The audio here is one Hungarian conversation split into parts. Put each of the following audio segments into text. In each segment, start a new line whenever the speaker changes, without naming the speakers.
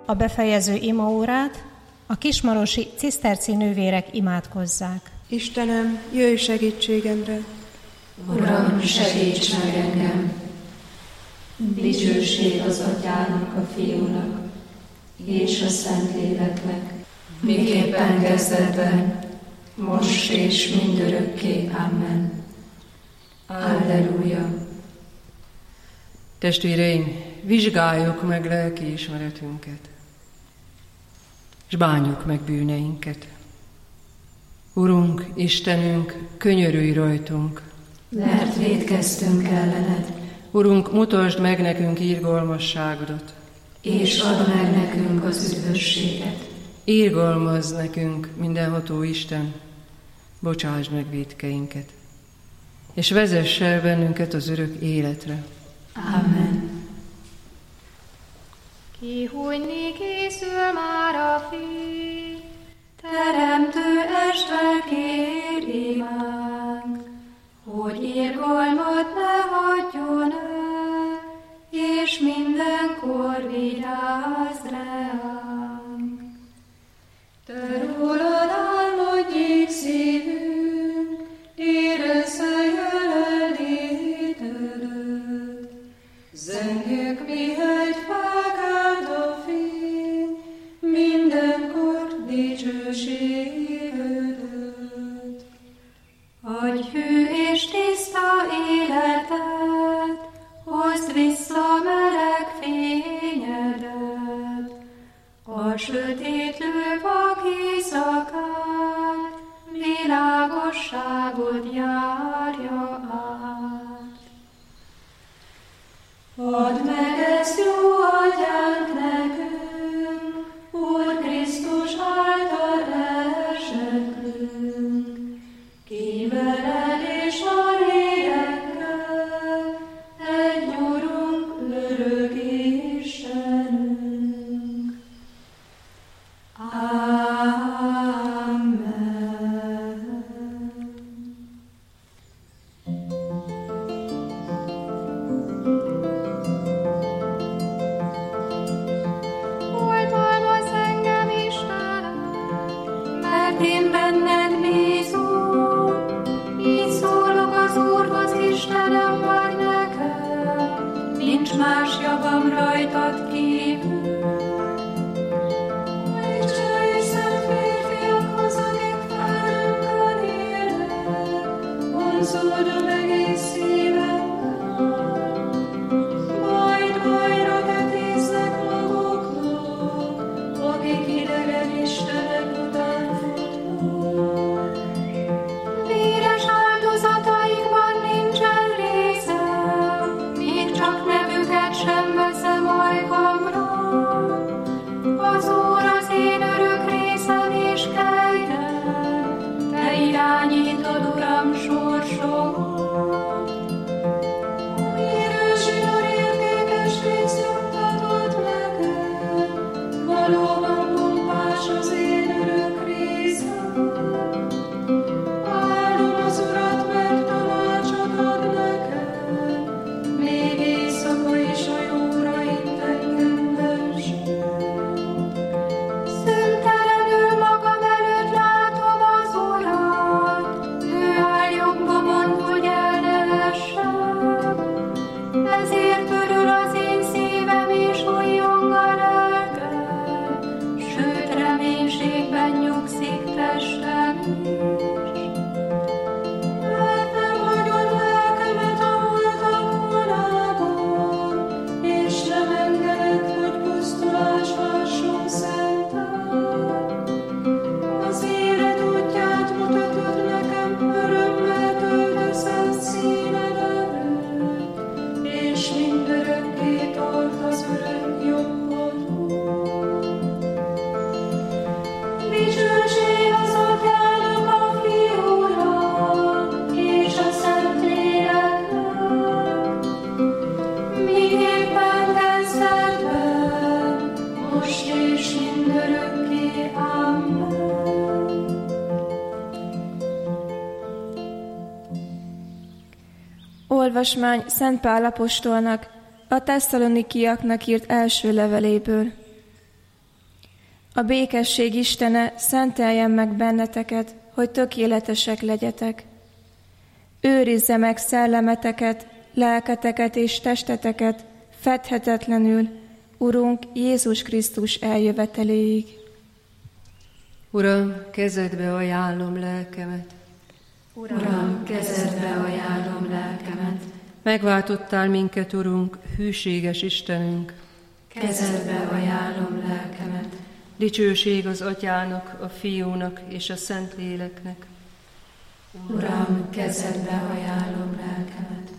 a befejező imaórát a kismarosi ciszterci nővérek imádkozzák.
Istenem, jöjj segítségemre!
Uram, segíts meg engem! Dicsőség az Atyának, a Fiúnak és a Szentléleknek, miképpen kezdetben, most és mindörökké. Amen. Alleluja!
Testvéreim, vizsgáljuk meg lelkiismeretünket, és bánjuk meg bűneinket. Urunk, Istenünk, könyörülj rajtunk,
mert vétkeztünk ellened.
Urunk, mutasd meg nekünk irgalmasságodat,
és add meg nekünk az üdvösséget.
Irgalmazz nekünk, mindenható Isten, bocsásd meg vétkeinket, és vezess el bennünket az örök életre.
Amen.
Kihújni készül már a fény,
Teremtő Isten kér imánk, hogy irgalmat ne hagyjon el, és mindenkor vigyázz ránk. Te rólad álmodjék szívünk, érezze jelenlétedet. Zengjük, mihegy felkáld a fény, mindenkor dicsőségedet. Adj hű és tiszta életet, hozd vissza meleg fényedet. A sötétlő vak éjszakát, világosságot járja át. Add meg ezt jó atyánk nekünk, Úr Krisztus által elseklünk, ki veled és a lélekkel, egy Urunk, örök Istenünk. Amen.
oltalmazz engem, Istenem,
Mert én benned bízom, így szólok az Úrhoz, Istenem vagy nekem, nincs más javam rajtad kívül. Dicsőj szent férfiakhoz, akik felünkön élnek, vonzódom egész szívemmel. Bajra tetéznek maguknak, akik idegen istenek után futnak. Véres áldozataikban nincsen részem, még csak nevüket sem veszem ajkamra. Az Úr az én örök részem és kegyem, te irányítod, Uram, sorsomat. Érősi értékes rész juttatod nekem, valóban pompás az én örök részem. Áldom az Urat, mert tanácsot ad nekem, még éjszaka is a jóra itt engem vezet. Szüntelenül magam előtt látom az Urat, ő áll jobbomon, hogy el ne essem. Ezért örül az én szívem és újjong a lelkem, sőt reménységben nyugszik testem is. Mert nem hagyod lelkemet a holtak vonában, és nem engeded, hogy pusztulás hasson szentel. Az élet útját mutatod nekem, örömmel töltesz színed előtt, és mindörökké tart az örök jobbodon. Dicsőség az Atyának, a Fiúnak és a Szentléleknek, miképpen kezdetben, most és mindörökké. Amen.
Olvasmány Szent Pál apostolnak a tesszalonikiaknak írt első leveléből. A békesség Istene szenteljen meg benneteket, hogy tökéletesek legyetek. Őrizze meg szellemeteket, lelketeket és testeteket fedhetetlenül, Urunk Jézus Krisztus eljöveteléig.
Uram, kezedbe ajánlom lelkemet.
Uram, kezedbe ajánlom lelkemet.
Megváltottál minket, Urunk, hűséges Istenünk.
Kezedbe ajánlom lelkemet.
Dicsőség az Atyának, a Fiúnak és a Szentléleknek.
Uram, kezedbe ajánlom lelkemet.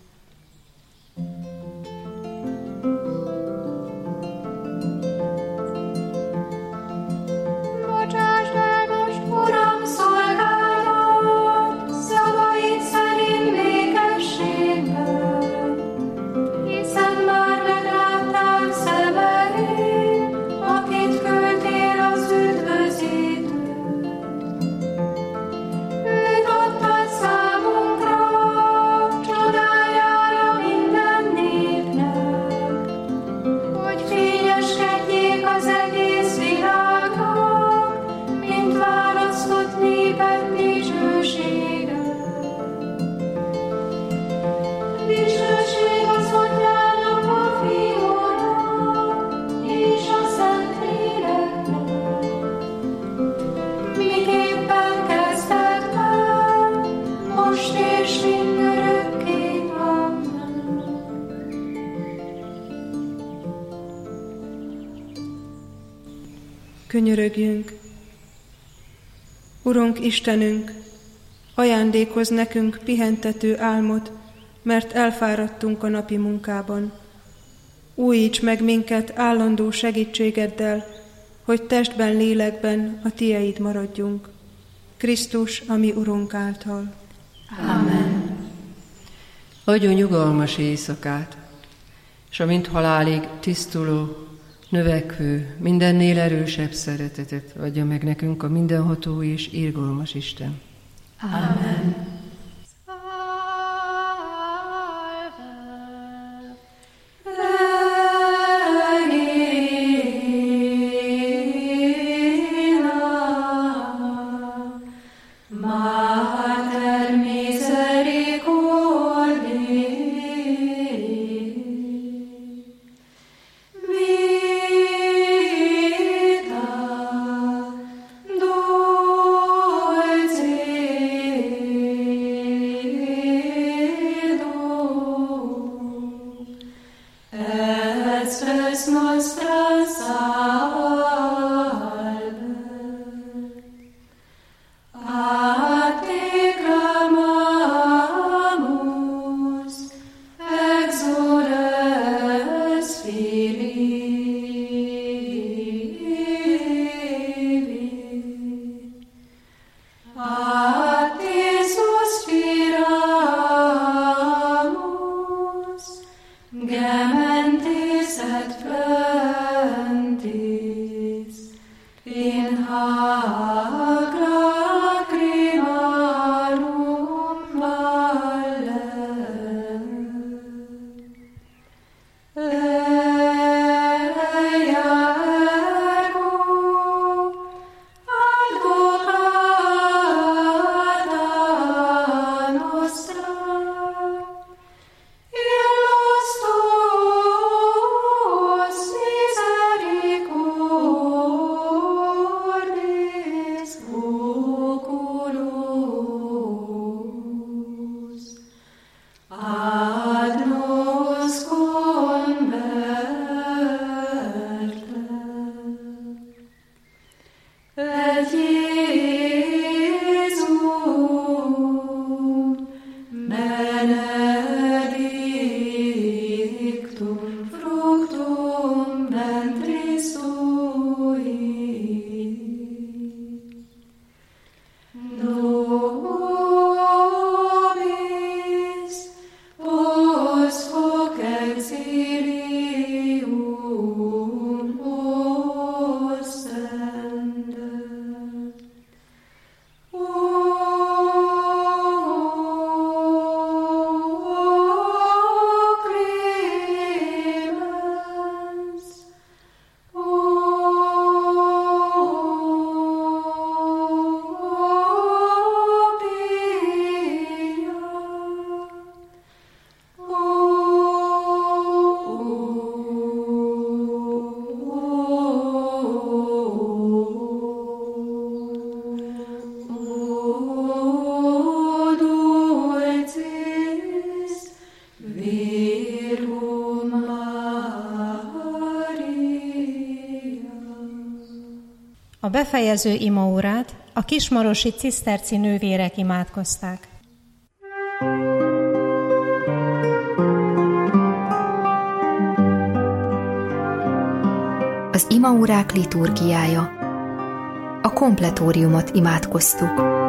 Bocsásd el most, Uram, szolgálat, szavaid szerint békességben, hiszen már meglátták szemeid, akit küldtél az üdvözítőt. Őt adtad számunkra, csodájára minden népnek, hogy fényeskedjék az egész világnak, mint választott néped dicsősége. Dicsőség az Atyának, a Fiúnak és a Szentléleknek, miképpen kezdetben, most és mindörökké. Amen.
Könyörögjünk! Urunk Istenünk, ajándékozz nekünk pihentető álmot, mert elfáradtunk a napi munkában. Újíts meg minket állandó segítségeddel, hogy testben, lélekben a Tieid maradjunk. Krisztus, a mi Urunk által.
Amen.
Adjon nyugalmas éjszakát, és amint halálig tisztuló, növekvő, mindennél erősebb szeretetet adja meg nekünk a mindenható és irgalmas Isten.
Amen. Mater misericordiae, vita dulcedo, et spes nostra salve. A te clamamus, exules Filii. A te suspiramus, gementes et flentes.
A befejező imaórát a kismarosi ciszterci nővérek imádkozták.
Az imaórák liturgiája. A kompletóriumot imádkoztuk.